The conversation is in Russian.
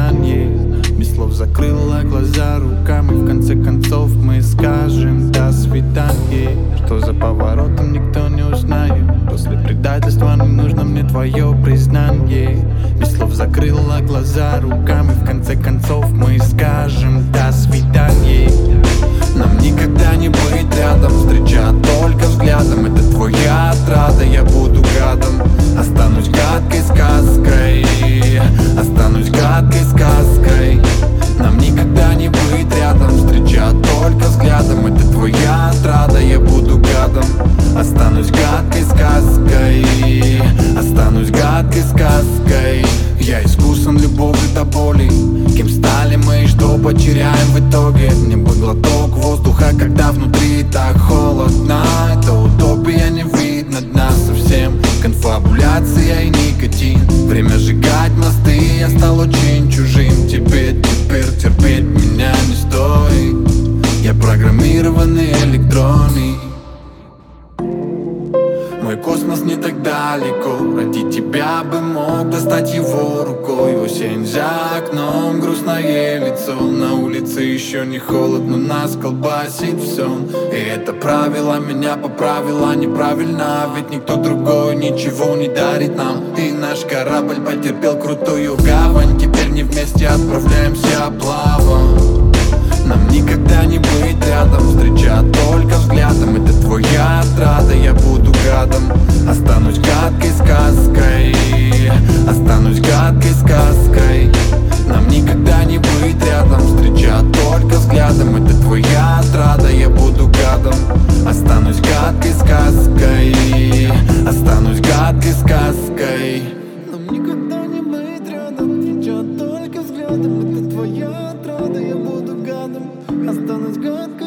признание. Без слов закрыла глаза руками. В конце концов мы скажем до свидания. Что за поворотом, никто не узнает. После предательства не нужно мне твое признание. Без слов закрыла глаза руками. В конце концов мы скажем до свидания. Нам никогда не быть рядом, встреча только взглядом. Это твоя отрада, я буду гадом. Останусь гадкой сказкой, останусь гадкой сказкой. Нам никогда не быть рядом, встреча только взглядом. Это твоя отрада, я буду гадом. Останусь гадкой сказкой, останусь гадкой сказкой. Я искусан любовью до боли. Кем стали мы и что потеряем в итоге? Мне бы глоток воздуха, когда внутри так холодно. Это утопия, не видно дна совсем. Конфабуляция и никотин. Время сжигать мосты, я стал очень чужим тебе. Теперь терпеть меня не стоит. Я программированный электроник. Мой космос не так далеко. Ради тебя бы мог достать его рукой. Осень за окном, грустное лицо. На улице еще не холодно, нас колбасит в сон. И это правило меня поправило неправильно. Ведь никто другой ничего не дарит нам. И наш корабль потерпел крутую гавань. Теперь не вместе отправляемся плавом. Нам никогда не быть рядом, встреча только взглядом. Это твоя отрада, я буду гадом. Останусь гадкой сказкой, останусь гадкой сказкой. Нам никогда не быть рядом, встреча только взглядом. Это твоя отрада, я буду гадом. Останусь гадкой сказкой, останусь гадкой сказкой. Нам никогда не быть рядом, встреча только взглядом. Это твоя отрада, я буду гадом. Останусь гадкой.